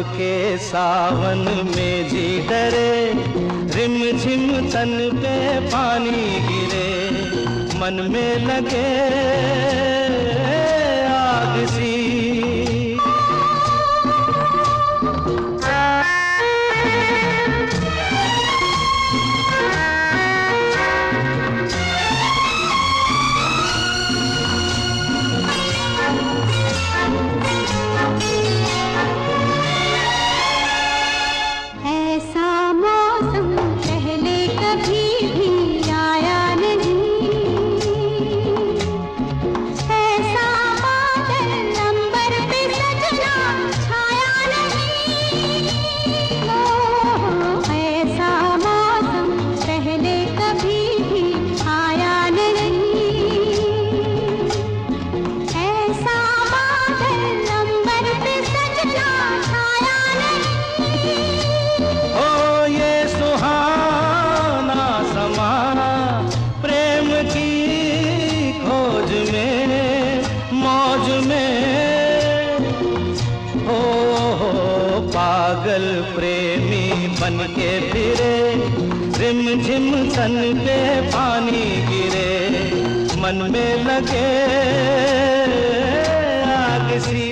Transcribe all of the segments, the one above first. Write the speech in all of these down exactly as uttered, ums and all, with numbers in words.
के सावन में जी डरे, रिम झिम तन पे पानी गिरे, मन में लगे आग सी। पागल प्रेमी बन के फिरे, रिम झिम तन पे पानी गिरे, मन में लगे आग सी।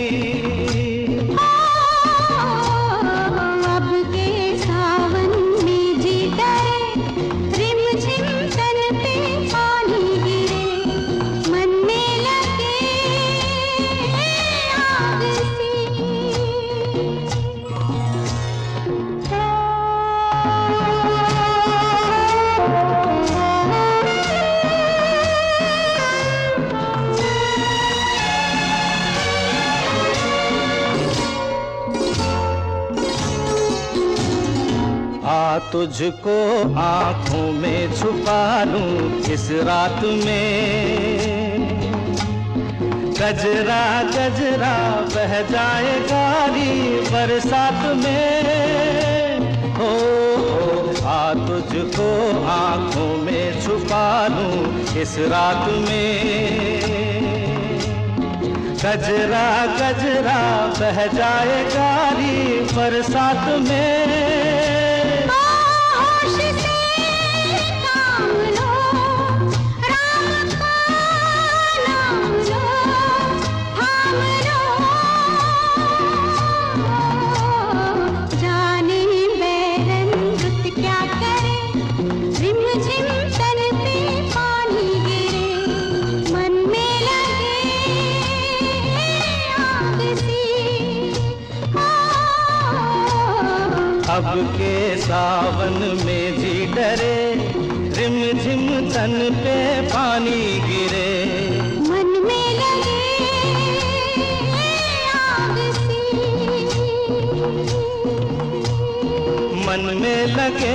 आ तुझको आँखों में छुपा लूं इस रात में, गजरा गजरा बह जाए गारी बरसात में। हो आ तुझको आँखों में छुपा लूं इस रात में, गजरा गजरा बह जाए गारी बरसात में। अब के सावन में जी डरे, रिम झिम तन पे पानी गिरे, मन में लगे आग सी। मन में लगे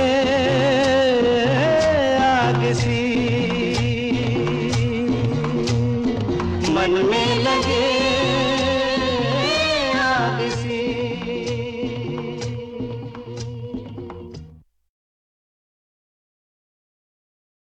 आग सी, मन में लगे